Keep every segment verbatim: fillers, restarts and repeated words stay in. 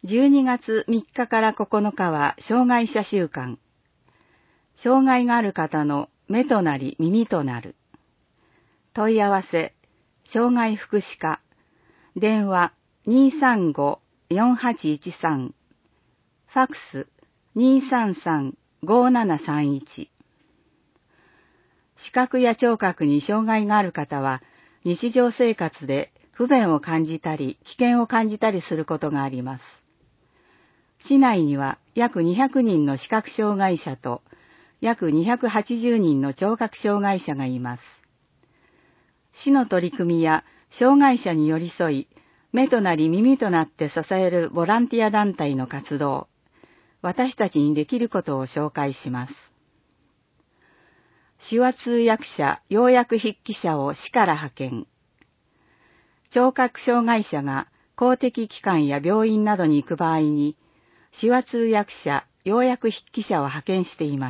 じゅうにがつみっかからここのかは障害者週間。障害がある方の目となり耳となる。問い合わせ、障害福祉課、電話 にーさんごーよんはちいちさん、ファックス にーさんさんごーななさんいち。視覚や聴覚に障害がある方は、日常生活で不便を感じたり、危険を感じたりすることがあります。市内には約にひゃくにんの視覚障害者と約にひゃくはちじゅうにんの聴覚障害者がいます。市の取り組みや障害者に寄り添い、目となり耳となって支えるボランティア団体の活動、私たちにできることを紹介します。手話通訳者、要約筆記者を市から派遣。聴覚障害者が公的機関や病院などに行く場合に、手話通訳者、要約筆記者を派遣しています。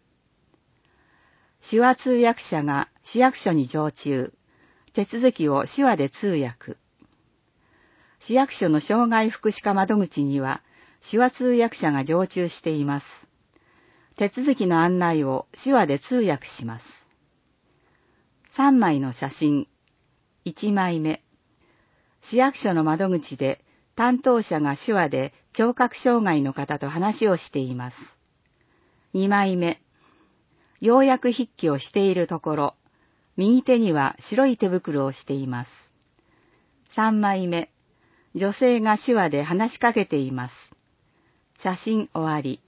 手話通訳者が市役所に常駐、手続きを手話で通訳。市役所の障害福祉課窓口には手話通訳者が常駐しています。手続きの案内を手話で通訳します。さんまいの写真。いちまいめ。市役所の窓口で担当者が手話で聴覚障害の方と話をしています。にまいめ。要約筆記をしているところ、右手には白い手袋をしています。さんまいめ。女性が手話で話しかけています。写真終わり。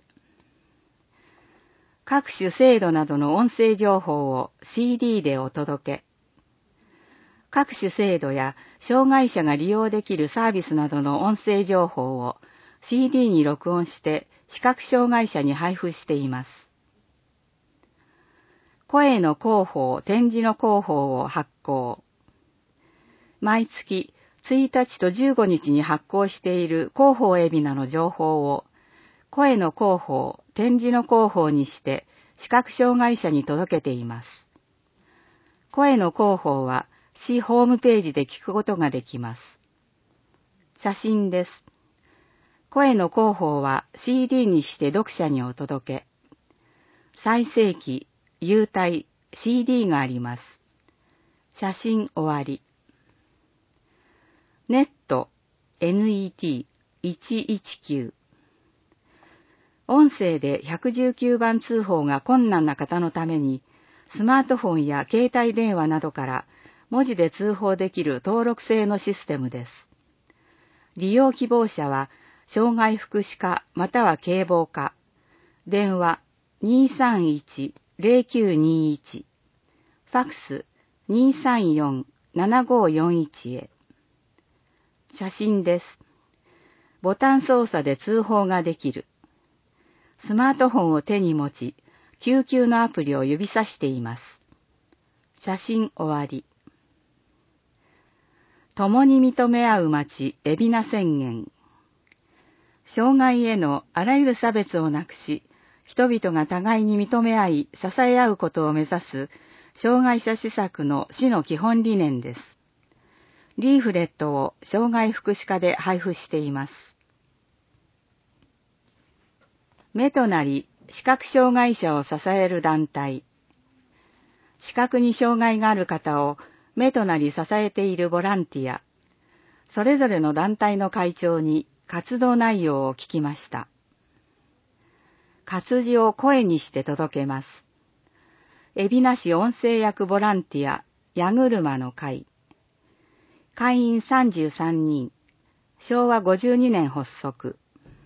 各種制度などの音声情報を シーディー でお届け。各種制度や障害者が利用できるサービスなどの音声情報を シーディー に録音して視覚障害者に配布しています。声の広報、展示の広報を発行。毎月ついたちとじゅうごにちに発行している広報海老名の情報を声の広報、展示の広報にして視覚障害者に届けています。声の広報は市ホームページで聞くことができます。写真です。声の広報は シーディー にして読者にお届け。再生機、優待、シーディー があります。写真終わり。ネット エヌイーティーいちいちきゅう。音声でひゃくじゅうきゅうばん通報が困難な方のために、スマートフォンや携帯電話などから文字で通報できる登録制のシステムです。利用希望者は、障害福祉課または警棒課、電話 にーさんいちゼロきゅうにいち、ファックス にーさんよんななごよんいち へ。写真です。ボタン操作で通報ができる。スマートフォンを手に持ち、救急のアプリを指さしています。写真終わり。共に認め合う街、海老名宣言。障害へのあらゆる差別をなくし、人々が互いに認め合い、支え合うことを目指す、障害者施策の市の基本理念です。リーフレットを障害福祉課で配布しています。目となり、視覚障害者を支える団体。視覚に障害がある方を目となり支えているボランティア。それぞれの団体の会長に活動内容を聞きました。活字を声にして届けます。海老名市音声役ボランティア、矢車の会。会員さんじゅうさんにん。しょうわごじゅうにねん発足。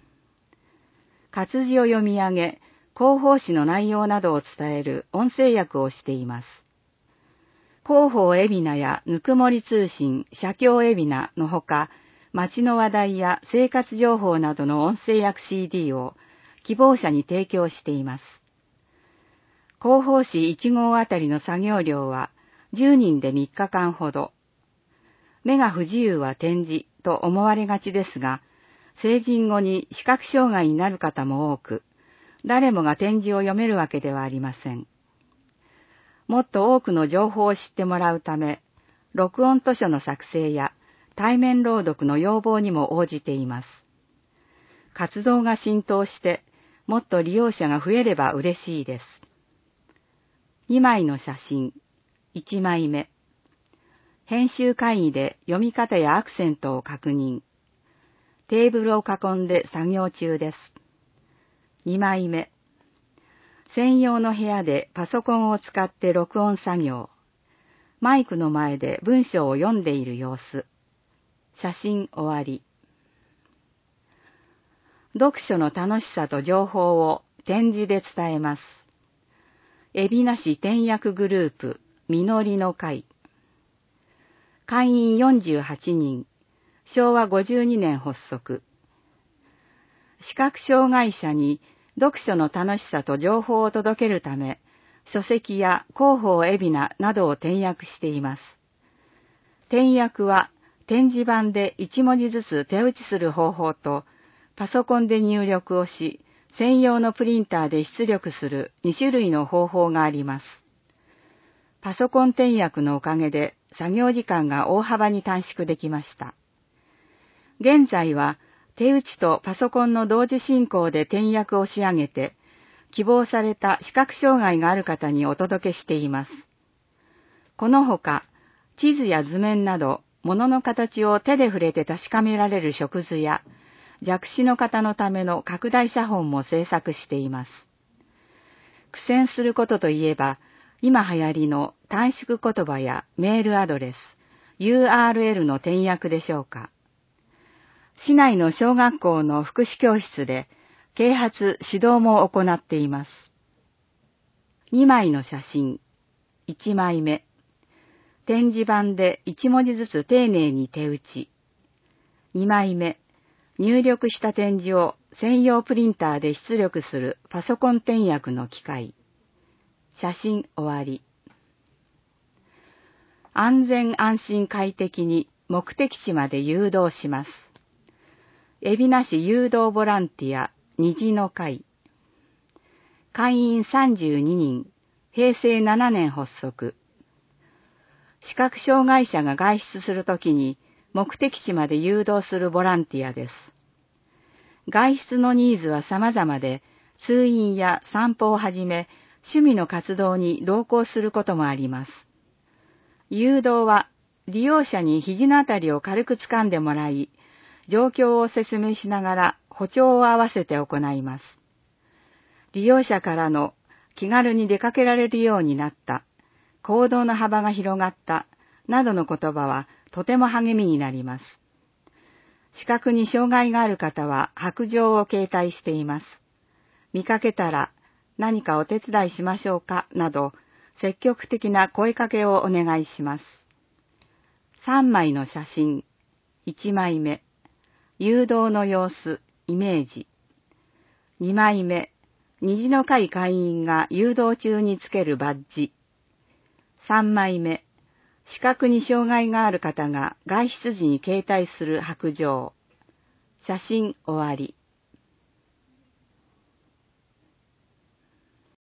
活字を読み上げ、広報誌の内容などを伝える音声訳をしています。広報海老名やぬくもり通信、社協海老名のほか、街の話題や生活情報などの音声訳 シーディー を希望者に提供しています。広報誌いちごうあたりの作業量はじゅうにんでみっかかんほど。目が不自由は展示と思われがちですが、成人後に視覚障害になる方も多く、誰もが展示を読めるわけではありません。もっと多くの情報を知ってもらうため、録音図書の作成や対面朗読の要望にも応じています。 活動が浸透して、もっと利用者が増えれば嬉しいです。にまいの写真。いちまいめ。編集会議で読み方やアクセントを確認。テーブルを囲んで作業中です。にまいめ。専用の部屋でパソコンを使って録音作業。マイクの前で文章を読んでいる様子。写真終わり。読書の楽しさと情報を展示で伝えます。海老名市転訳グループ、みのりの会。会員よんじゅうはちにん、しょうわごじゅうにねん発足。視覚障害者に読書の楽しさと情報を届けるため、書籍や広報海老名などを転訳しています。転訳は展示板でいち文字ずつ手打ちする方法と、パソコンで入力をし、専用のプリンターで出力するに種類の方法があります。パソコン転訳のおかげで作業時間が大幅に短縮できました。現在は手打ちとパソコンの同時進行で転訳を仕上げて、希望された視覚障害がある方にお届けしています。このほか、地図や図面など、物の形を手で触れて確かめられる触図や、弱視の方のための拡大写本も制作しています。苦戦することといえば、今流行りの短縮言葉やメールアドレス、ユーアールエル の転訳でしょうか。市内の小学校の福祉教室で、啓発指導も行っています。にまいの写真。いちまいめ。展示板でいち文字ずつ丁寧に手打ち。にまいめ。入力した点字を専用プリンターで出力するパソコン転訳の機械。写真終わり。安全安心快適に目的地まで誘導します。海老名市誘導ボランティア虹の会。会員さんじゅうににん、へいせいななねん発足。視覚障害者が外出するときに目的地まで誘導するボランティアです。外出のニーズは様々で、通院や散歩をはじめ、趣味の活動に同行することもあります。誘導は、利用者に肘のあたりを軽く掴んでもらい、状況を説明しながら歩調を合わせて行います。利用者からの気軽に出かけられるようになった、行動の幅が広がった、などの言葉はとても励みになります。視覚に障害がある方は白杖を携帯しています。見かけたら何かお手伝いしましょうかなど積極的な声かけをお願いします。さんまいの写真。いちまいめ。誘導の様子、イメージ。にまいめ。虹の会会員が誘導中につけるバッジ。さんまいめ。視覚に障害がある方が外出時に携帯する白杖。写真終わり。